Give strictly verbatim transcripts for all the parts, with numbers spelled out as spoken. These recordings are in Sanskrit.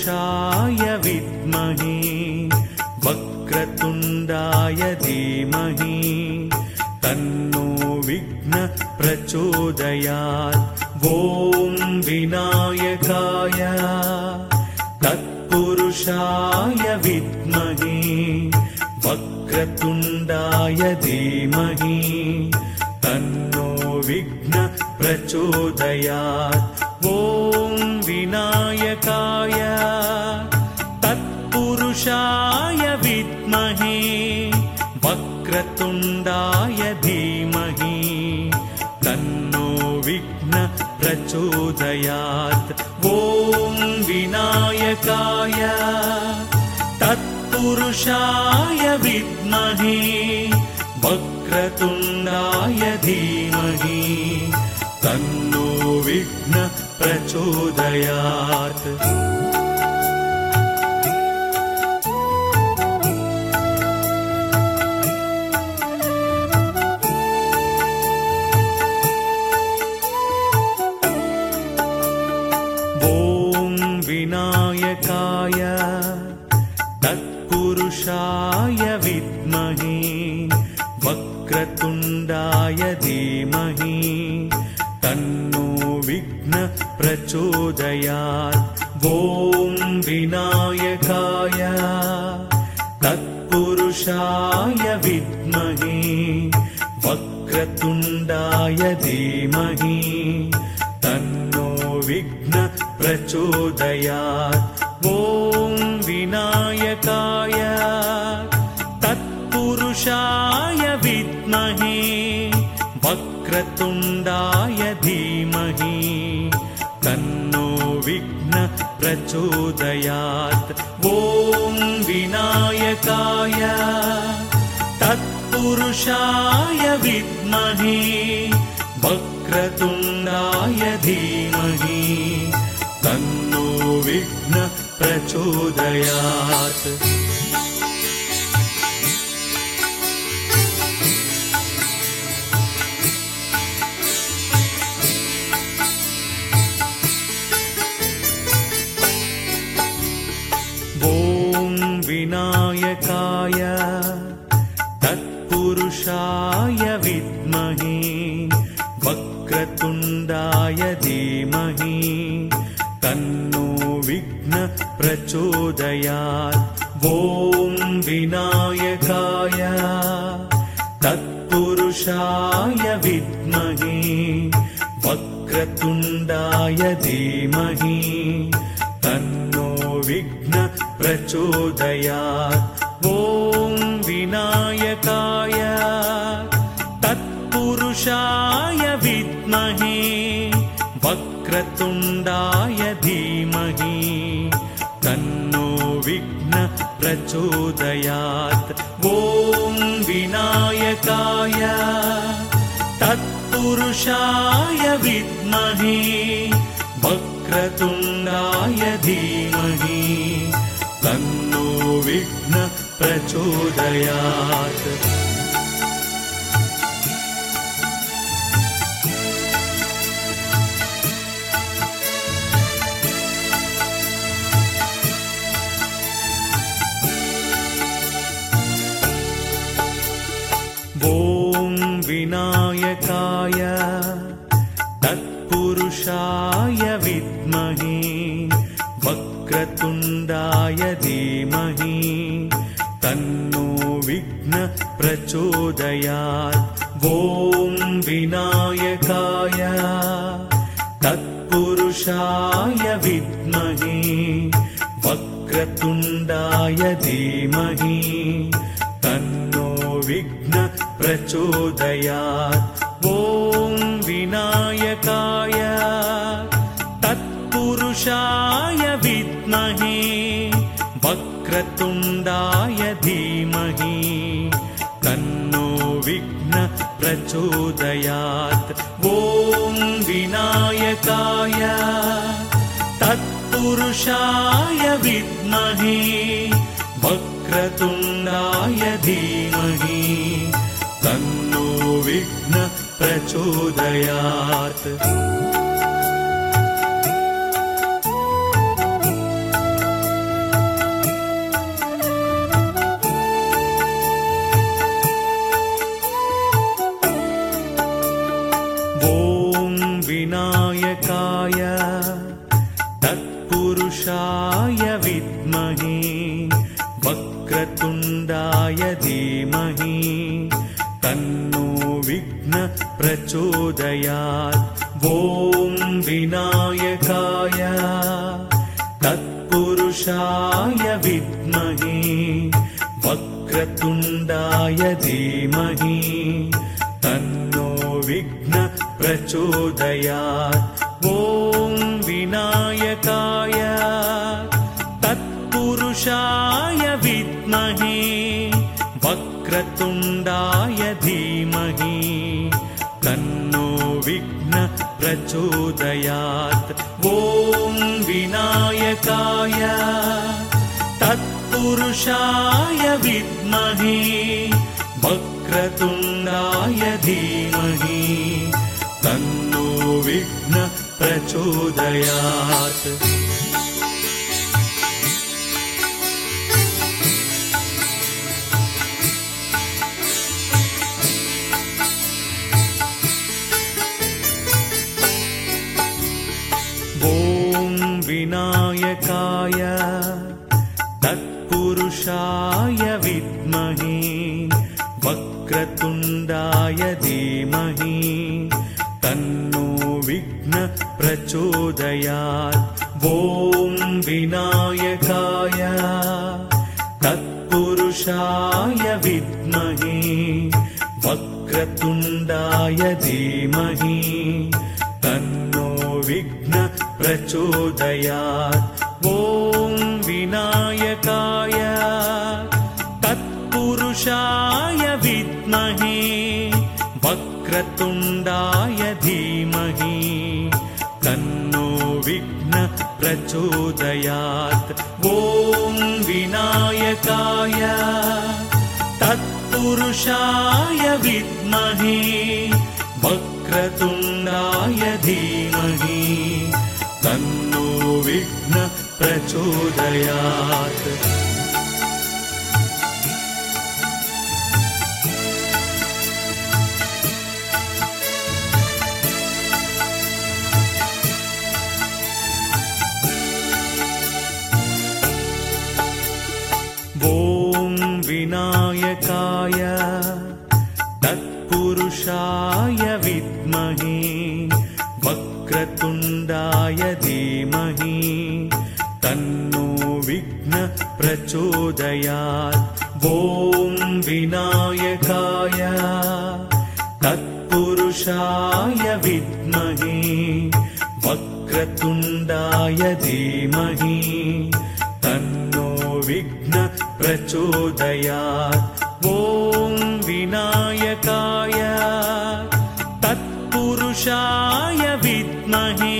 तत्पुरुषाय विद्महे वक्रतुण्डाय धीमहि तन्नो विघ्नः प्रचोदयात्। ॐ विनायकाय तत्पुरुषाय विद्महे वक्रतुण्डाय धीमहि तन्नो विघ्नः प्रचोदयात्। ॐ विनायकाय तत्पुरुषाय विद्महे वक्रतुण्डाय धीमहि तन्नो विघ्नः प्रचोदयात्। ॐ विनायकाय तत्पुरुषाय विद्महे वक्रतुण्डाय धीमहि तन्नो विघ्नः प्रचोदयात्। विनायकाय तत्पुरुषाय विद्महे वक्रतुण्डाय धीमहि तन्नो विघ्नः प्रचोदयात्। ॐ विनायकाय तत्पुरुषाय विद्महे वक्रतुण्डाय धीमहि तन्नो विघ्नः प्रचोदयात्। ॐ विनायकाय तत्पुरुषाय विद्महे वक्रतुण्डाय धीमहि तन्नो विघ्नः प्रचोदयात्। ॐ विनायकाय तत्पुरुषाय विद्महे वक्रतुण्डाय धीमहि तन्नो विघ्नः प्रचोदयात्। ॐ विनायकाय तत्पुरुषाय विद्महे वक्रतुण्डाय धीमहि तन्नो विघ्नः प्रचोदयात्। ॐ विनायकाय तत्पुरुषाय विद्महे वक्रतुण्डाय धीमहि तन्नो विघ्नः प्रचोदयात्। ॐ विनायकाय तत्पुरुषाय विद्महे वक्रतुण्डाय धीमहि तन्नो विघ्नः प्रचोदयात्। ॐ विनायकाय तत्पुरुषाय विद्महे वक्रतुण्डाय धीमहि तन्नो विघ्नः प्रचोदयात्। ॐ विनायकाय तत्पुरुषाय विद्महे वक्रतुण्डाय धीमहि तन्नो विघ्नः प्रचोदयात्। ॐ विनायकाय तत्पुरुषाय विद्महे वक्रतुण्डाय धीमहि तन्नो विघ्नः प्रचोदयात्। ॐ विनायकाय तत्पुरुषाय विद्महे वक्रतुण्डाय धीमहि तन्नो विघ्नः प्रचोदयात्। ॐ विनायकाय तत्पुरुषाय विद्महे वक्रतुण्डाय धीमहि तन्नो विघ्नः प्रचोदयात्। विनायकाय तत्पुरुषाय विद्महे वक्रतुण्डाय धीमहि तन्नो विघ्नः प्रचोदयात्। ॐ विनायकाय तत्पुरुषाय विद्महे वक्रतुण्डाय धीमहि तन्नो विघ्नः प्रचोदयात्। ॐ विनायकाय तत्पुरुषाय विद्महे वक्रतुण्डाय धीमहि तन्नो विघ्नः प्रचोदयात्। ॐ विनायकाय तत्पुरुषाय विद्महे वक्रतुण्डाय धीमहि तन्नो विघ्नः प्रचोदयात्। ॐ विनायकाय तत्पुरुषाय विद्महे वक्रतुण्डाय धीमहि तन्नो विघ्नः प्रचोदयात्। ॐ विनायकाय तत्पुरुषाय विद्महे वक्रतुण्डाय धीमहि तन्नो विघ्नः प्रचोदयात्। ॐ विनायकाय तत्पुरुषाय विद्महे वक्रतुण्डाय धीमहि तन्नो विघ्नः प्रचोदयात्। ॐ विनायकाय तत्पुरुषाय विद्महे वक्रतुण्डाय धीमहि तन्नो विघ्नः प्रचोदयात्। ॐ विनायकाय तत्पुरुषाय विद्महे वक्रतुण्डाय धीमहि तन्नो विघ्नः प्रचोदयात्। ॐ विनायकाय तत्पुरुषाय विद्महे वक्रतुण्डाय धीमहि तन्नो विघ्नः प्रचोदयात्। ॐ विनायकाय तत्पुरुषाय विद्महे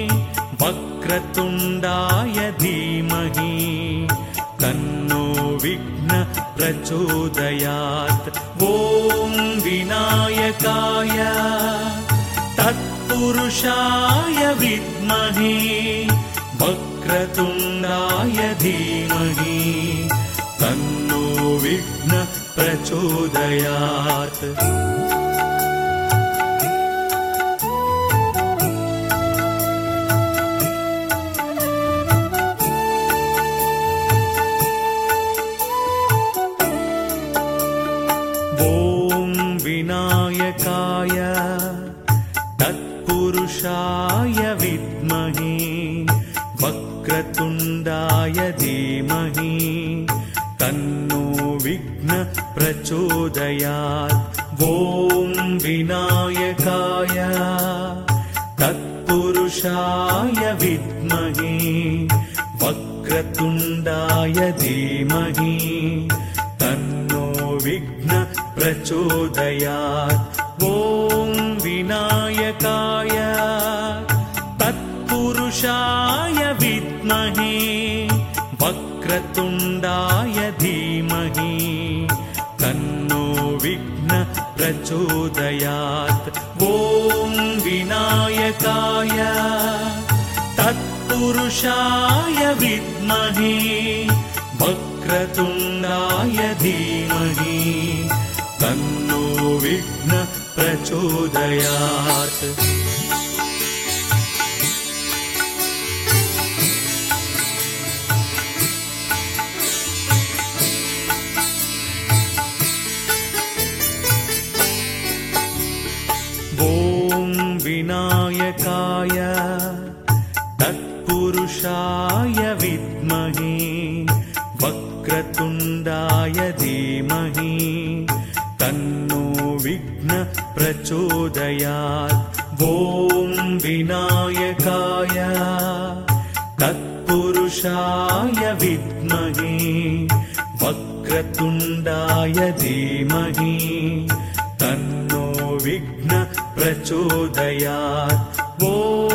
वक्रतुण्डाय धीमहि तन्नो विघ्नः प्रचोदयात्। ॐ विनायकाय तत्पुरुषाय विद्महे वक्रतुण्डाय धीमहि तन्नो विघ्नः प्रचोदयात्। ॐ विनायकाय तत्पुरुषाय विद्महे वक्रतुण्डाय धीमहि तन्नो विघ्नः प्रचोदयात्। ॐ विनायकाय तत्पुरुषाय विद्महे वक्रतुण्डाय धीमहि तन्नो विघ्नः प्रचोदयात्। ॐ विनायकाय तत्पुरुषाय विद्महे वक्रतुण्डाय धीमहि तन्नो विघ्नः प्रचोदयात्। ॐ विनायकाय तत्पुरुषाय विद्महे वक्रतुण्डाय धीमहि तन्नो विघ्नः प्रचोदयात्। तत्पुरुषाय विद्महे वक्रतुण्डाय धीमहि तन्नो विघ्नः प्रचोदयात्। ॐ विनायकाय तत्पुरुषाय विद्महे वक्रतुण्डाय धीमहि तन्नो विघ्नः प्रचोदयात्। ॐ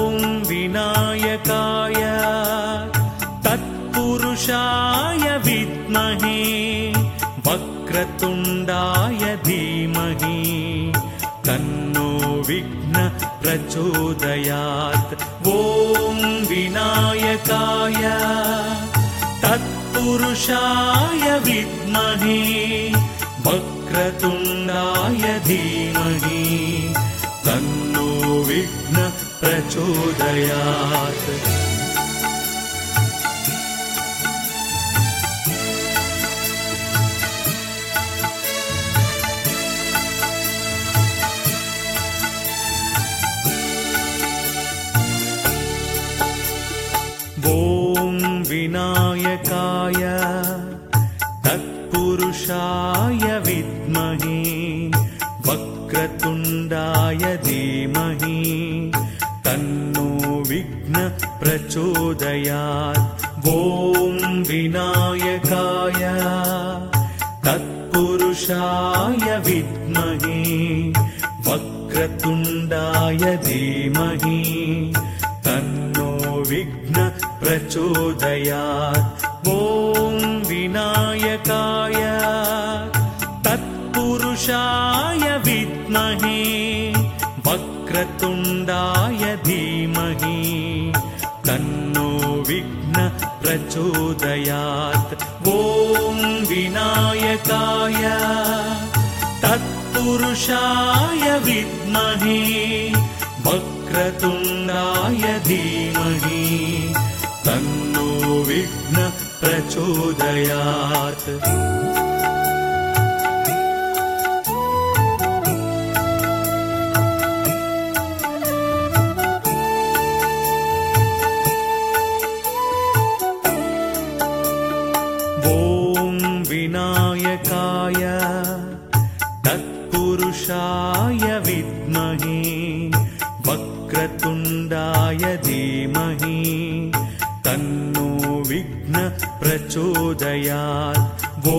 विनायकाय तत्पुरुषाय विद्महे वक्रतुण्डाय धीमहि तन्नो विघ्नः प्रचोदयात्। ॐ विनायकाय तत्पुरुषाय विद्महे वक्रतुण्डाय धीमहि तन्नो विघ्नः प्रचोदयात्। ॐ विनायकाय तत्पुरुषाय विद्महे वक्रतुण्डाय धीमहि तन्नो विघ्नः प्रचोदयात्। ॐ विनायकाय तत्पुरुषाय विद्महे वक्रतुण्डाय धीमहि तन्नो विघ्नः प्रचोदयात्। ॐ विनायकाय तत्पुरुषाय विद्महे वक्रतुण्डाय धीमहि तन्नो विघ्नः प्रचोदयात्। ॐ विनायकाय तत्पुरुषाय विद्महे वक्रतुण्डाय धीमहि तन्नो विघ्नः प्रचोदयात्। ॐ विनायकाय तत्पुरुषाय विद्महे वक्रतुण्डाय धीमहि तन्नो विघ्नः प्रचोदयात्। ॐ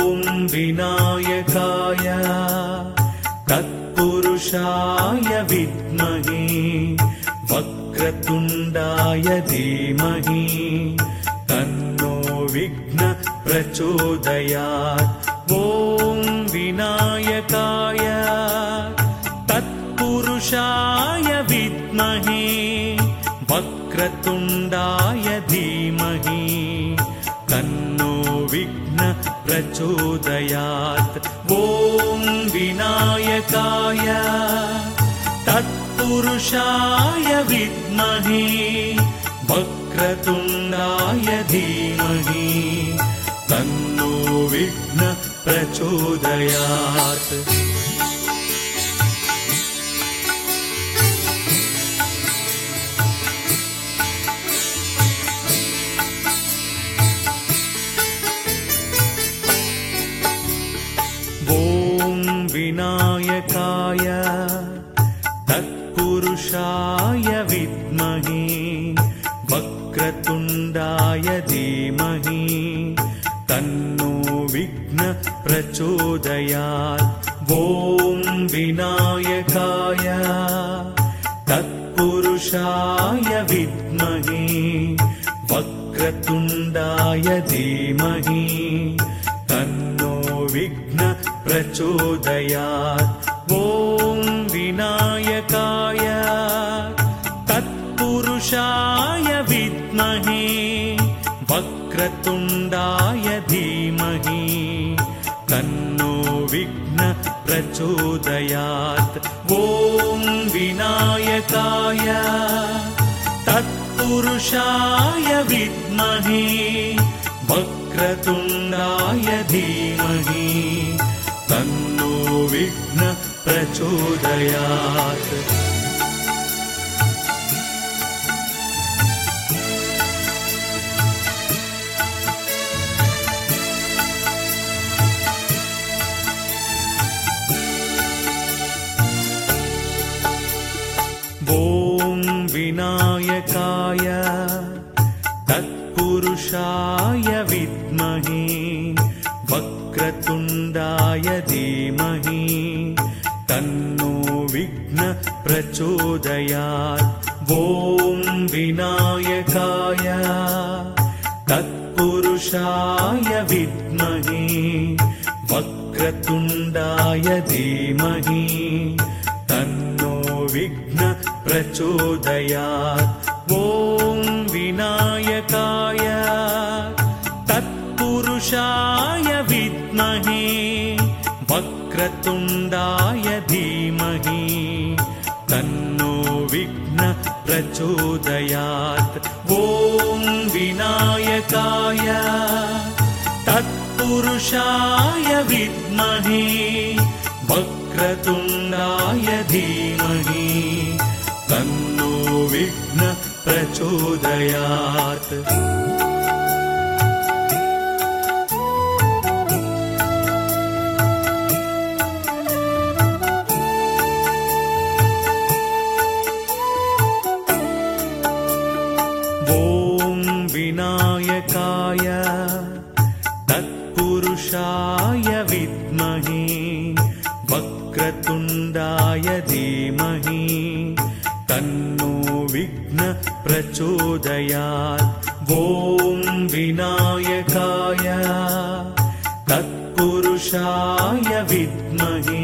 विनायकाय तत्पुरुषाय विद्महे वक्रतुण्डाय धीमहि तन्नो विघ्नः प्रचोदयात्। ॐ विनायकाय तत्पुरुषाय विद्महे वक्रतुण्डाय धीमहि तन्नो विघ्नः प्रचोदयात्। ॐ विनायकाय तत्पुरुषाय विद्महे वक्रतुण्डाय धीमहि तन्नो विघ्नः प्रचोदयात्। ॐ विनायकाय तत्पुरुषाय विद्महे वक्रतुण्डाय धीमहि तन्नो विघ्नः प्रचोदयात्। ॐ विनायकाय तत्पुरुषाय विद्महे वक्रतुण्डाय धीमहि तन्नो विघ्नः प्रचोदयात्। ॐ विनायकाय तत्पुरुषाय विद्महे वक्रतुण्डाय धीमहि तन्नो विघ्नः प्रचोदयात्। ॐ विनायकाय तत्पुरुषाय विद्महे वक्रतुण्डाय धीमहि तन्नो विघ्नः प्रचोदयात्। ॐ विनायकाय तत्पुरुषाय विद्महे वक्रतुण्डाय धीमहि तन्नो विघ्नः प्रचोदयात्। ॐ विनायकाय तत्पुरुषाय विद्महे वक्रतुण्डाय धीमहि तन्नो विघ्नः प्रचोदयात्। ॐ विनायकाय तत्पुरुषाय विद्महे वक्रतुण्डाय धीमहि तन्नो विघ्नः प्रचोदयात्। ॐ विनायकाय तत्पुरुषाय विद्महे वक्रतुण्डाय धीमहि तन्नो विघ्नः प्रचोदयात्। विनायकाय तत्पुरुषाय विद्महे वक्रतुण्डाय धीमहि तन्नो विघ्नः प्रचोदयात्। ॐ विनायकाय तत्पुरुषाय विद्महे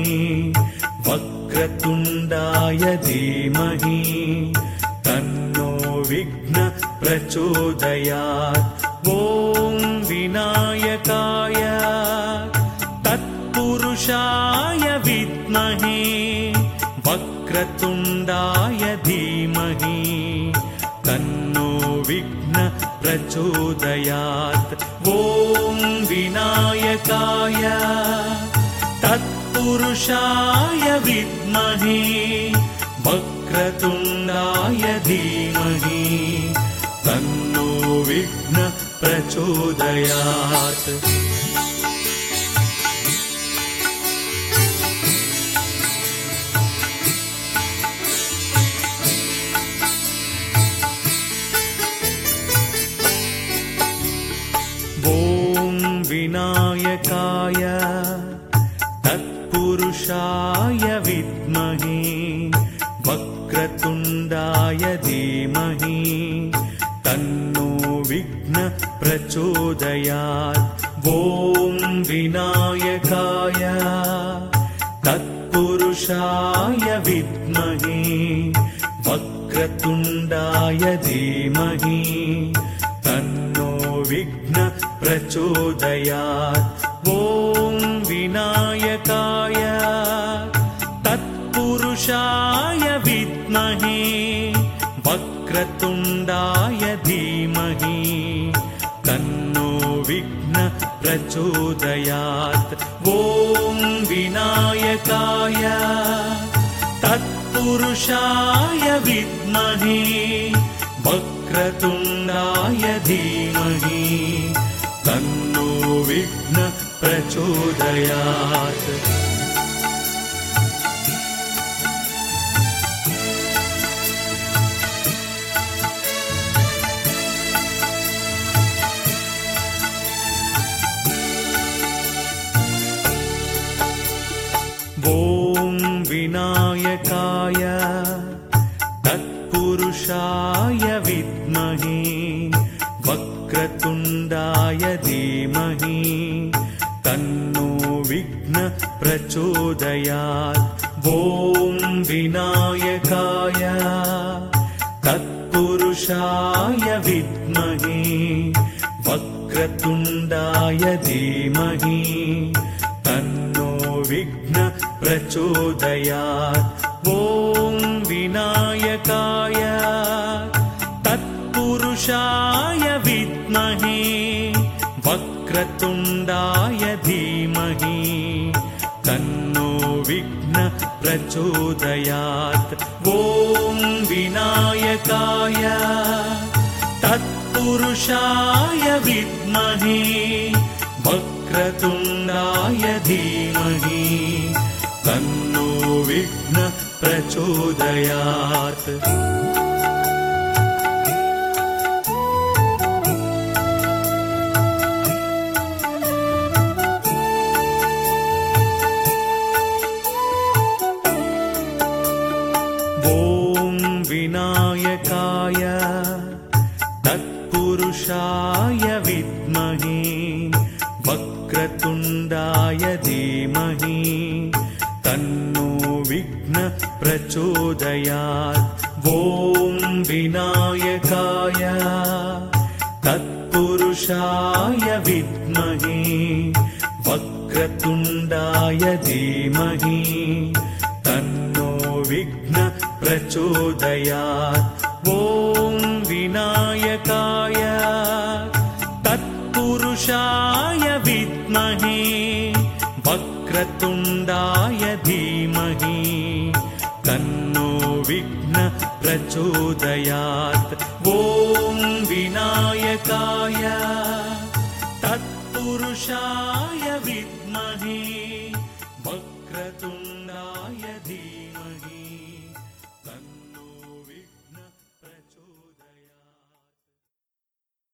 वक्रतुण्डाय धीमहि तन्नो विघ्नः प्रचोदयात्। ॐ विनायकाय तत्पुरुषाय विद्महे वक्रतुण्डाय धीमहि तन्नो विघ्नः प्रचोदयात्। ॐ विनायकाय तत्पुरुषाय विद्महे वक्रतुण्डाय धीमहि तन्नो विघ्नः प्रचोदयात्। ॐ विनायकाय तत्पुरुषाय विद्महे वक्रतुण्डाय धीमहि तन्नो विघ्नः प्रचोदयात्। ॐ विनायकाय तत्पुरुषाय विद्महे वक्रतुण्डाय धीमहि तन्नो विघ्नः प्रचोदयात्। ॐ विनायकाय तत्पुरुषाय विद्महे वक्रतुण्डाय धीमहि तन्नो विघ्नः प्रचोदयात्। ॐ विनायकाय तत्पुरुषाय विद्महे वक्रतुण्डाय धीमहि तन्नो विघ्नः प्रचोदयात्। ॐ विनायकाय तत्पुरुषाय विद्महे वक्रतुण्डाय धीमहि तन्नो विघ्नः प्रचोदयात्। ॐ विनायकाय तत्पुरुषाय विद्महे वक्रतुण्डाय धीमहि तन्नो विघ्नः प्रचोदयात्। ॐ विनायकाय तत्पुरुषाय विद्महे वक्रतुण्डाय धीमहि तन्नो विघ्नः प्रचोदयात्। ॐ विनायकाय तत्पुरुषाय विद्महे वक्रतुण्डाय धीमहि तन्नो विघ्नः प्रचोदयात्। विनायकाय तत्पुरुषाय विद्महे वक्रतुण्डाय धीमहि तन्नो विघ्नः प्रचोदयात्। ॐ विनायकाय तत्पुरुषाय विद्महे वक्रतुण्डाय धीमहि तन्नो विघ्नः प्रचोदयात्। ॐ विनायकाय तत्पुरुषाय विद्महे वक्रतुण्डाय धीमहि तन्नो विघ्नः प्रचोदयात्। ॐ विनायकाय तत्पुरुषाय विद्महे